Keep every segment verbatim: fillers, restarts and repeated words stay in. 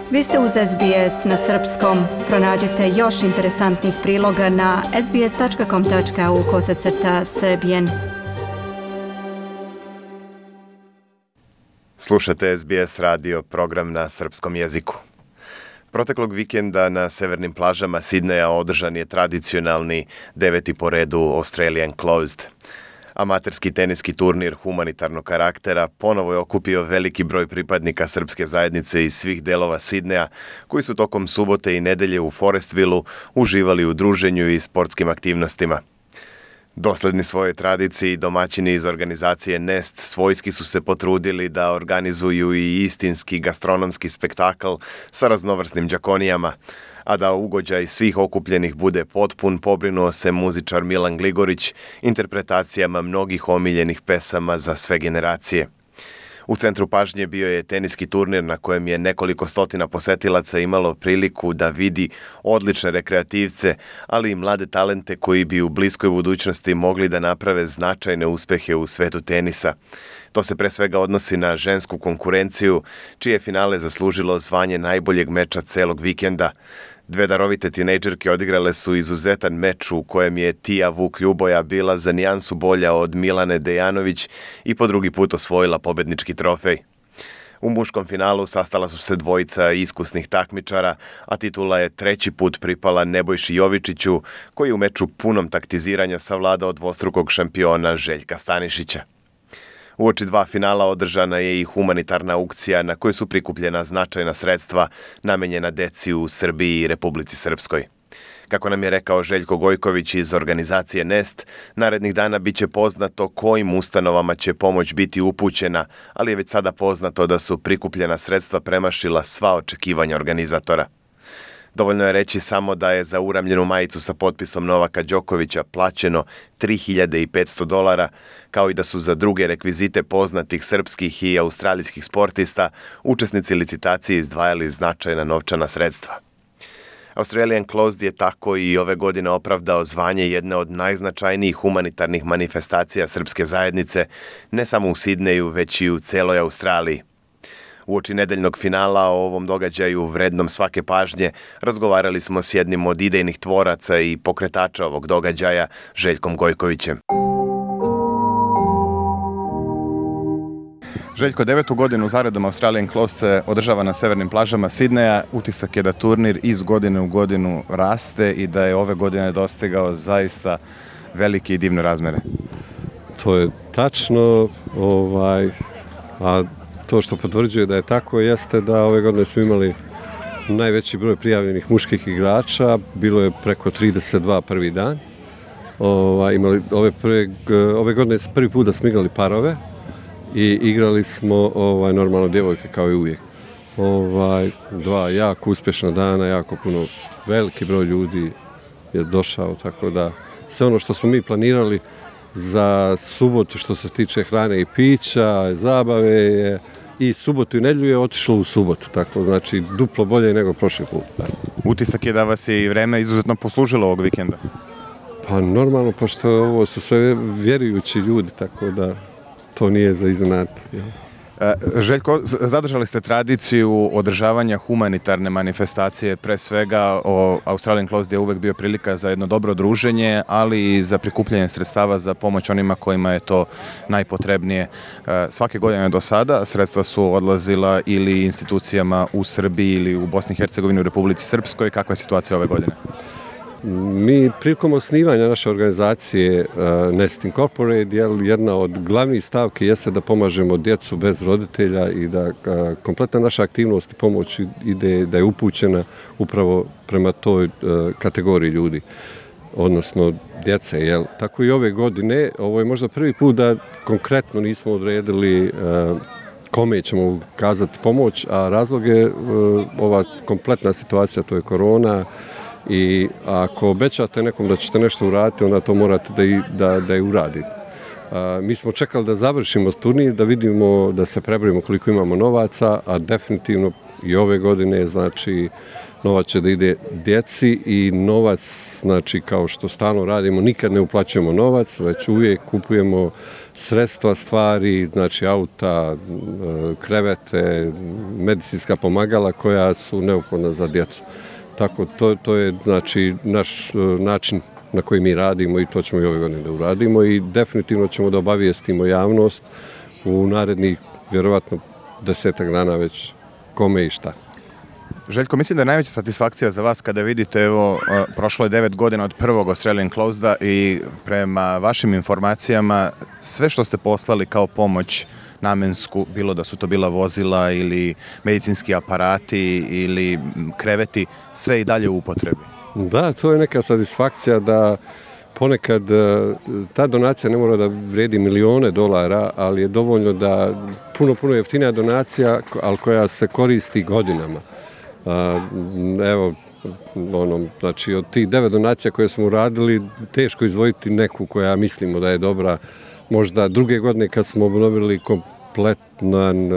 Vi ste uz S B S na srpskom. Pronađite još interesantnih priloga na sbs.com.au kosacrta srbijen. Slušate S B S radio, program na srpskom jeziku. Proteklog vikenda na severnim plažama Sidneja održan je tradicionalni deveti po redu Australian Closed. Amaterski teniski turnir humanitarnog karaktera ponovo je okupio veliki broj pripadnika srpske zajednice iz svih delova Sidneja, koji su tokom subote i nedelje u Forestvilleu uživali u druženju i sportskim aktivnostima. Dosledni svojoj tradiciji, domaćini iz organizacije Nest svojski su se potrudili da organizuju i istinski gastronomski spektakl sa raznovrsnim džakonijama, a da ugođaj svih okupljenih bude potpun, pobrinuo se muzičar Milan Gligorić interpretacijama mnogih omiljenih pesama za sve generacije. U centru pažnje bio je teniski turnir na kojem je nekoliko stotina posetilaca imalo priliku da vidi odlične rekreativce, ali i mlade talente koji bi u bliskoj budućnosti mogli da naprave značajne uspehe u svetu tenisa. To se pre svega odnosi na žensku konkurenciju, čije finale zaslužilo zvanje najboljeg meča celog vikenda. Dve darovite tinejdžerke odigrale su izuzetan meč u kojem je Tija Vuk Ljuboja bila za nijansu bolja od Milane Dejanović i po drugi put osvojila pobednički trofej. U muškom finalu sastala su se dvojica iskusnih takmičara, a titula je treći put pripala Nebojši Jovičiću, koji u meču punom taktiziranja savladao dvostrukog šampiona Željka Stanišića. Uoči dva finala održana je i humanitarna aukcija na kojoj su prikupljena značajna sredstva namenjena deci u Srbiji i Republici Srpskoj. Kako nam je rekao Željko Gojković iz organizacije Nest, narednih dana biće poznato kojim ustanovama će pomoć biti upućena, ali je već sada poznato da su prikupljena sredstva premašila sva očekivanja organizatora. Dovoljno je reći samo da je za uramljenu majicu sa potpisom Novaka Đokovića plaćeno tri hiljade petsto dolara, kao i da su za druge rekvizite poznatih srpskih i australijskih sportista učesnici licitacije izdvajali značajna novčana sredstva. Australian Closed je tako i ove godine opravdao zvanje jedne od najznačajnijih humanitarnih manifestacija srpske zajednice, ne samo u Sidneju, već i u celoj Australiji. Uoči nedeljnog finala o ovom događaju vrednom svake pažnje razgovarali smo s jednim od idejnih tvoraca i pokretača ovog događaja, Željkom Gojkovićem. Željko, devetu godinu zaredom Australian Closed se održava na severnim plažama Sidneja. Utisak je da turnir iz godine u godinu raste i da je ove godine dostigao zaista velike i divne razmere. To je tačno, ovaj, a to što potvrđuje da je tako jeste da ove godine smo imali najveći broj prijavljenih muških igrača, bilo je preko trideset dva prvi dan. Ovaj, imali, ove, prve, ove godine smo prvi put da smo igrali parove i igrali smo ovaj, normalno djevojke kao i uvijek. Ovaj, dva jako uspješna dana, jako puno, veliki broj ljudi je došao, tako da sve ono što smo mi planirali za subotu što se tiče hrane i pića, zabave je i subotu i nedjelju je otišlo u subotu, tako znači duplo bolje nego prošli put. Utisak je da vas je i vreme izuzetno poslužilo ovog vikenda. Pa normalno, pošto ovo su sve vjerujući ljudi, tako da to nije za iznenaditi. Željko, zadržali ste tradiciju održavanja humanitarne manifestacije, pre svega o Australian Closed je uvek bio prilika za jedno dobro druženje, ali i za prikupljanje sredstava za pomoć onima kojima je to najpotrebnije. Svake godine do sada sredstva su odlazila ili institucijama u Srbiji ili u Bosni i Hercegovini, u Republici Srpskoj. Kakva je situacija ove godine? Mi prilikom osnivanja naše organizacije uh, Nest Incorporated, jedna od glavnih stavki jeste da pomažemo djecu bez roditelja i da uh, kompletna naša aktivnost i pomoć ide, da je upućena upravo prema toj uh, kategoriji ljudi, odnosno djece. Jel? Tako i ove godine, ovo je možda prvi put da konkretno nismo odredili uh, kome ćemo ukazati pomoć, a razlog je uh, ova kompletna situacija, to je korona. I ako obećate nekom da ćete nešto uraditi, onda to morate da i, da, da i uradite. A, mi smo čekali da završimo turnir, da vidimo, da se prebrojimo koliko imamo novaca, a definitivno i ove godine, znači, novac će da ide djeci i novac, znači kao što stalno radimo, nikad ne uplaćujemo novac, već uvijek kupujemo sredstva, stvari, znači auta, krevete, medicinska pomagala koja su neophodna za djecu. Tako, to, to je znači naš način na koji mi radimo i to ćemo i ove godine da uradimo i definitivno ćemo da obavijestimo javnost u narednih, vjerovatno, desetak dana već kome i šta. Željko, mislim da je najveća satisfakcija za vas kada vidite, evo, prošlo je devet godina od prvog Australian Closed-a i prema vašim informacijama sve što ste poslali kao pomoć namensku, bilo da su to bila vozila ili medicinski aparati ili kreveti, sve i dalje u upotrebi. Da, to je neka satisfakcija da ponekad ta donacija ne mora da vredi milione dolara, ali je dovoljno da puno, puno jeftinija donacija, ali koja se koristi godinama. Evo, ono, znači od tih devet donacija koje smo uradili, teško izvojiti neku koja mislimo da je dobra. Možda druge godine kad smo obnovili kompletan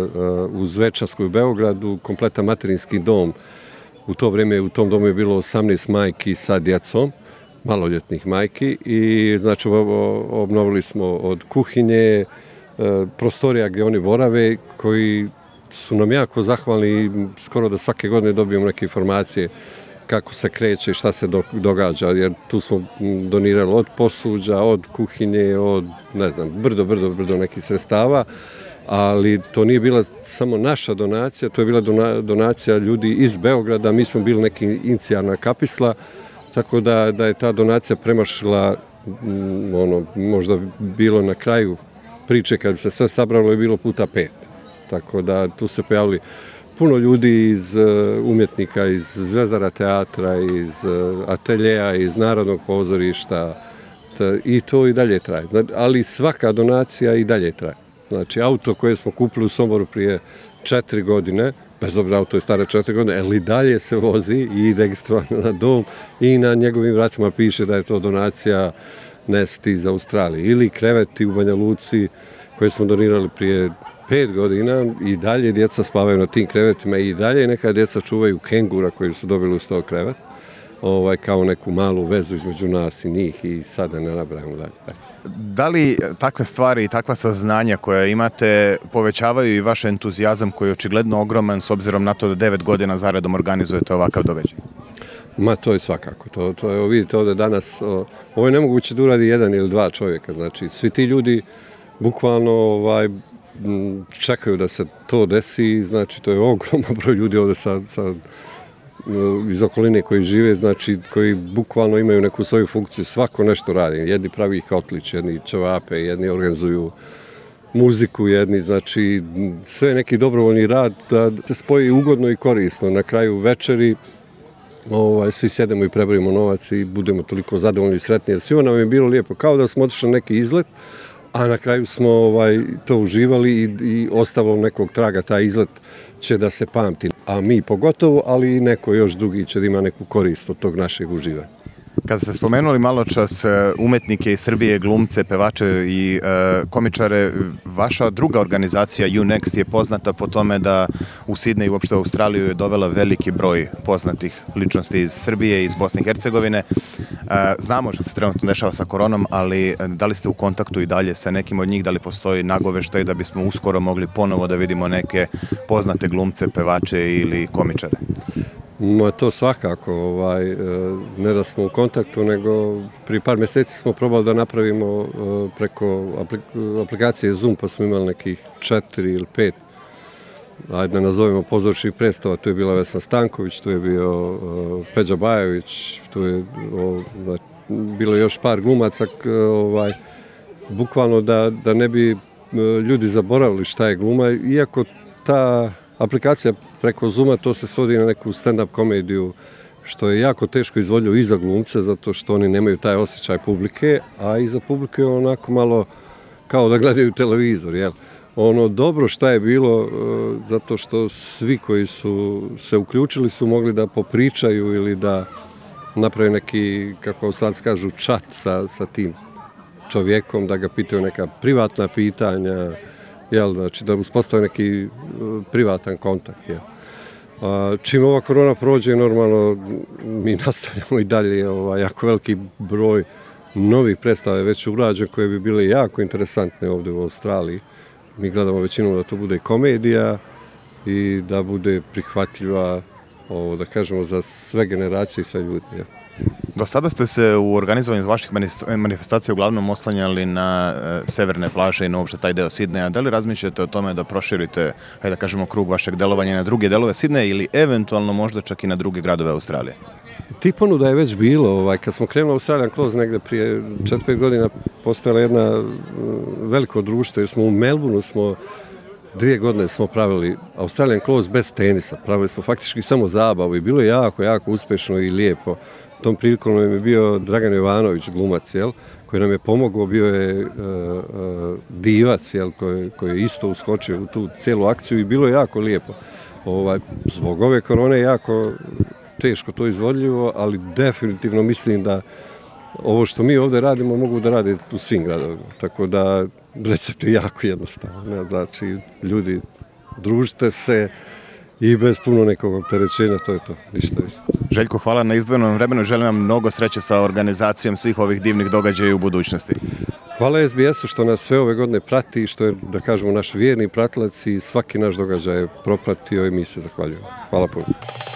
u Zvečanskoj u Beogradu, kompletan materinski dom, u to vrijeme u tom domu je bilo osamnaest majki sa djecom, maloljetnih majki i znači obnovili smo od kuhinje, prostorija gdje oni borave, koji su nam jako zahvalni i skoro da svake godine dobijemo neke informacije kako se kreće i šta se događa, jer tu smo donirali od posuđa, od kuhinje, od, ne znam, brdo, brdo, brdo nekih sredstava, ali to nije bila samo naša donacija, to je bila donacija ljudi iz Beograda, mi smo bili neki inicijalna kapisla, tako da, da je ta donacija premašila, ono, možda bilo na kraju priče kad bi se sve sabralo je bilo puta pet. Tako da tu se pojavili puno ljudi iz umjetnika, iz Zvezdara teatra, iz ateljeja, iz Narodnog pozorišta i to i dalje traje. Ali svaka donacija i dalje traje. Znači auto koje smo kupili u Somboru prije četiri godine, bez obzira auto je stare četiri godine, ali dalje se vozi i registrovano na dom i na njegovim vratima piše da je to donacija Nest iz Australije. Ili kreveti u Banja Luci koje smo donirali prije pet godina i dalje djeca spavaju na tim krevetima i dalje neka djeca čuvaju kengura koji su dobili uz to krevet, ovaj, kao neku malu vezu između nas i njih i sada ne nabrajamo dalje. Da li takve stvari i takva saznanja koja imate povećavaju i vaš entuzijazam koji je očigledno ogroman s obzirom na to da devet godina zaredom organizujete ovakav događaj? Ma to je svakako. To, to je, vidite ovdje danas, o, ovo je nemoguće da uradi jedan ili dva čovjeka. Znači svi ti ljudi bukvalno ovaj, čekaju da se to desi, znači to je ogroman broj ljudi ovdje sa, sa, iz okoline koji žive, znači koji bukvalno imaju neku svoju funkciju, svako nešto radi. Jedni pravi kotlić, jedni ćevape, jedni organizuju muziku, jedni, znači sve je neki dobrovoljni rad da se spoji ugodno i korisno. Na kraju večeri ovaj, svi sjedemo i prebrojimo novac i budemo toliko zadovoljni i sretni, jer svima nam je bilo lijepo, kao da smo otišli na neki izlet, a na kraju smo ovaj, to uživali i, i ostavilo nekog traga, taj izlet će da se pamti. A mi pogotovo, ali i neko još drugi će da ima neku korist od tog našeg uživanja. Kada ste spomenuli malo čas umetnike iz Srbije, glumce, pevače i e, komičare, vaša druga organizacija U Next je poznata po tome da u Sidneju i uopšte u Australiju je dovela veliki broj poznatih ličnosti iz Srbije i iz Bosne i Hercegovine. E, znamo što se trenutno dešava sa koronom, ali da li ste u kontaktu i dalje sa nekim od njih, da li postoji nagoveštaj da bismo uskoro mogli ponovo da vidimo neke poznate glumce, pevače ili komičare? Ma to svakako, ovaj, ne da smo u kontaktu, nego prije par mjeseci smo probali da napravimo preko aplikacije Zoom, pa smo imali nekih četiri ili pet, ajde da nazovemo pozorišnih predstava, tu je bila Vesna Stanković, tu je bio Peđa Bajović, tu je o, bilo još par glumaca, ovaj, bukvalno da, da ne bi ljudi zaboravili šta je gluma, iako ta aplikacija preko Zooma to se svodi na neku stand-up komediju, što je jako teško izvodljivo i za glumce, zato što oni nemaju taj osjećaj publike, a i za publike je onako malo kao da gledaju televizor, jel? Ono dobro šta je bilo, zato što svi koji su se uključili su mogli da popričaju ili da naprave neki, kako sad kažu, chat sa, sa tim čovjekom, da ga pitaju neka privatna pitanja, jel, znači da uspostave neki privatan kontakt, jel. Čim ova korona prođe, normalno mi nastavljamo i dalje, ovaj, jako veliki broj novih predstava je već urađen koje bi bile jako interesantne ovdje u Australiji. Mi gledamo većinom da to bude komedija i da bude prihvatljiva, ovo, da kažemo, za sve generacije i sve ljudi. Ja. Do sada ste se u organizovanju vaših manifestacija uglavnom oslanjali na e, severne plaže i na uopšte taj deo Sidneja. Da li razmišljate o tome da proširite, hajde da kažemo, krug vašeg delovanja na druge delove Sidneja ili eventualno možda čak i na druge gradove Australije? Tih ponuda je već bilo. Ovaj, kad smo krenuli u Australian Close negde prije četiri pet godina, postojala jedna veliko društvo, jer smo u Melbourneu smo dvije godine smo pravili Australian Close bez tenisa. Pravili smo faktički samo zabavu i bilo je jako, jako uspešno i lijepo. Tom prilikom nam je bio Dragan Jovanović, glumac, jel, koji nam je pomogao, bio je uh, uh, divac, jel, koji, koji je isto uskočio u tu cijelu akciju i bilo je jako lijepo. Ovaj, zbog ove korone je jako teško to izvodljivo, ali definitivno mislim da ovo što mi ovdje radimo mogu da rade u svim gradovima. Tako da recept je jako jednostavan. Znači, ljudi, družite se i bez puno nekog opterećenja, to je to, ništa više. Željko, hvala na izdvojenom vremenu. Želim vam mnogo sreće sa organizacijom svih ovih divnih događaja u budućnosti. Hvala es be esu što nas sve ove godine prati i što je, da kažemo, naš vjerni pratilac i svaki naš događaj je propratio i mi se zahvaljujemo. Hvala puno.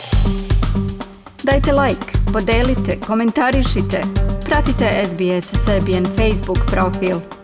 Dajte like, podelite, komentarišite. Pratite es be es Serbian Facebook profil.